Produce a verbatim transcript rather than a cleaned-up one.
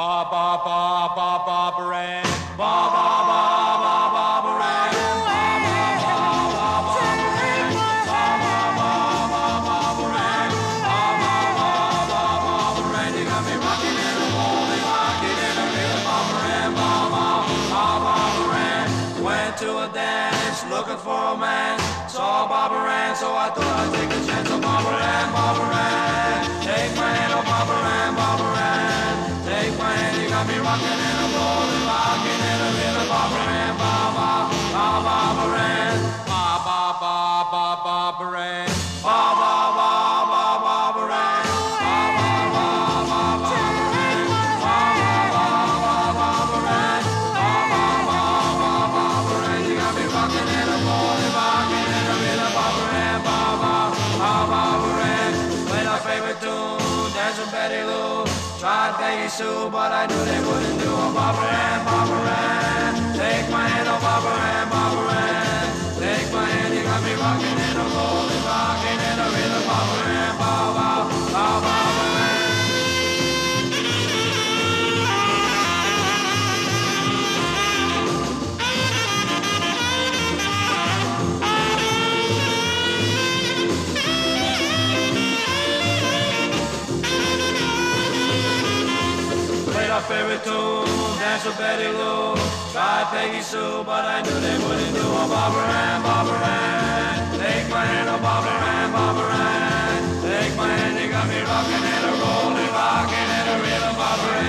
Ba ba ba ba ba baran. Ba ba ba ba ba baran. Ba ba ba ba ba baran. Ba ba ba ba ba baran. Ba ba ba ba ba baran. You got me rocking and a rolling, rocking and a reeling, ba baran. Ba ba ba ba baran. Went to a dance looking for romance. Saw ba baran, so I thought I'd take a chance on ba baran, ba baran. Take my hand on ba baran, ba baran. Take my hand, you got me rocking and I'm rolling, rocking and I'm in a ba-ba-ran, ba-ba-ba-ba-ran, ba-ba-ba-ba-ba-ran, ba-ba-ba-ba-ba-ran, ba-ba-ba-ba-ba-ran, ba-ba-ba-ba-ba-ran, ba-ba-ba-ba-ba-ran. You got me rocking and I'm rolling, rocking and I'm in a ba-ba-ran, ba-ba-ba-ba-ran. Played our favorite tune, dance with Betty Lou. Tried Peggy Sue, but I knew they wouldn't do a ba-ba-ran, ba-ba-ran. Take my hand, oh ba-ba-ran, ba-ba-ran. Take my hand, you got me rocking and I'm rolling, rocking and I'm in a ba-ba-ran, ba-ba-ba-ba-ran. Our favorite tune, dance with Betty Lou. Tried Peggy Sue, but I knew they wouldn't do a ba-ba-ran, ba-ba-ran. Take my hand, oh ba-ba-ran, ba-ba-ran. Take my hand, you got me rocking and a rolling, rocking and a reeling, ba-ba-ran.